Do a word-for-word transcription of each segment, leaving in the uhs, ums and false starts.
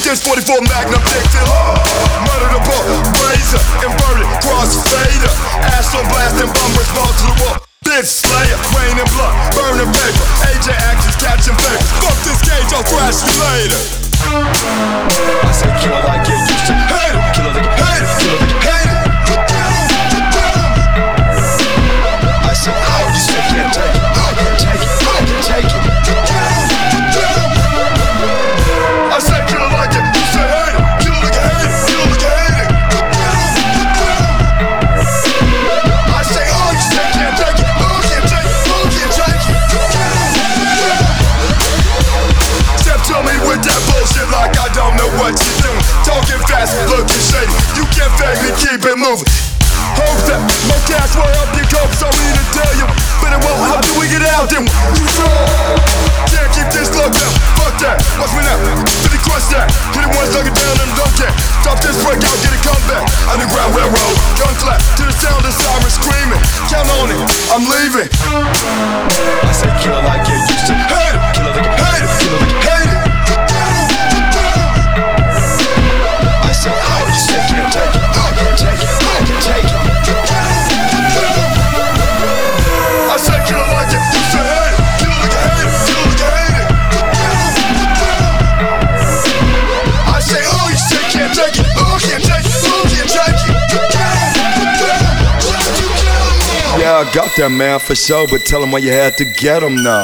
Kids forty-four Magnum Dixon. Murder the ball, razor, inverted, crossfader. Ass on blast and bumpers fall to the wall. Bitch slayer, rain and blood, burning paper. A J actions catching favors. Fuck this cage, I'll thrash you later. I say kill it like you used to. Hate it, kill it like you hate it, kill it like you hate it. I say, oh, you say can't take it, I can't take it, I can't take it. I say kill it like it, you say hate it, kill it like you hate it, kill it like you hate it. I say, oh, you say can't take it, oh, can't take it, oh, can't take it. Step to me with that bullshit like I don't know what you're doing. Talking fast, looking shady, you can't fake me, keep it moving. Hope that my cash will help you cope, so we to tell you, but it won't. How do we get out then? You sure? Can't keep this locked down. Fuck that, watch me now. Really crush that. Hit it once, knock it down, and don't care. Stop this breakout, get it come back. Underground railroad, gun clap to the sound of sirens screaming. Count on it, I'm leaving. I say kill it like you used to. Hate it, kill it like you hate it, kill it like you hate it. I say, oh, you say can't take it, I can't take it, I can't take it. I say kill it like it, you say hate it, kill it like you hate it, kill it like you hate it. I say, oh, you say can't take it, oh, can't take it, oh, can't take it. Yeah, I got that man for sure, but tell him why you had to get him now.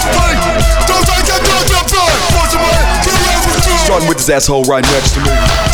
With his asshole right next to me.